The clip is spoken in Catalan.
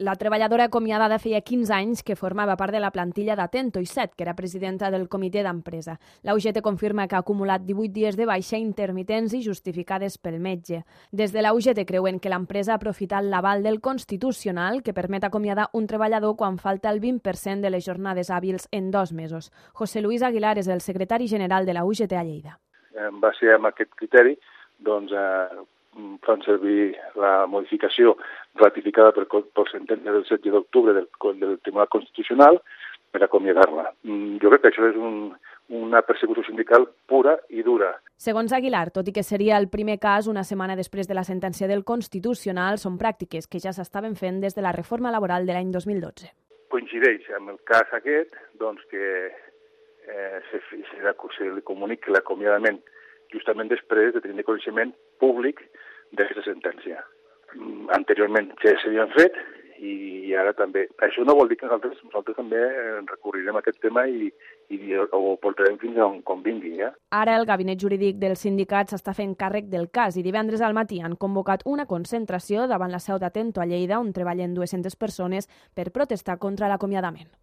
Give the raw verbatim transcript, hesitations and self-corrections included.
La treballadora acomiadada feia quinze anys que formava part de la plantilla d'Atento i set, que era presidenta del comitè d'empresa. La U G T confirma que ha acumulat divuit dies de baixa intermitents i justificades pel metge. Des de la U G T creuen que l'empresa ha aprofitat l'aval del Constitucional que permet acomiadar un treballador quan falta el vint per cent de les jornades hàbils en dos mesos. José Luis Aguilar és el secretari general de la U G T a Lleida. En base a aquest criteri, doncs, eh, fan servir la modificació ratificada per, per sentència del setze d'octubre del, del Tribunal Constitucional per acomiadar-la. Jo crec que això és un, una persecució sindical pura i dura. Segons Aguilar, tot i que seria el primer cas una setmana després de la sentència del Constitucional, són pràctiques que ja s'estaven fent des de la reforma laboral de l'any dos mil dotze. Coincideix amb el cas aquest doncs, que eh, se, se, se li comuniqui l'acomiadament justament després de tenir coneixement públic d'aquesta sentència. Anteriorment ja s'havien fet i ara també. Això no vol dir que nosaltres, nosaltres també recorrirem a aquest tema i, i ho portarem fins on convingui. Ja? Ara el gabinet jurídic del sindicat s'està fent càrrec del cas i divendres al matí han convocat una concentració davant la seu d'Atento a Lleida on treballen dues-centes persones per protestar contra l'acomiadament.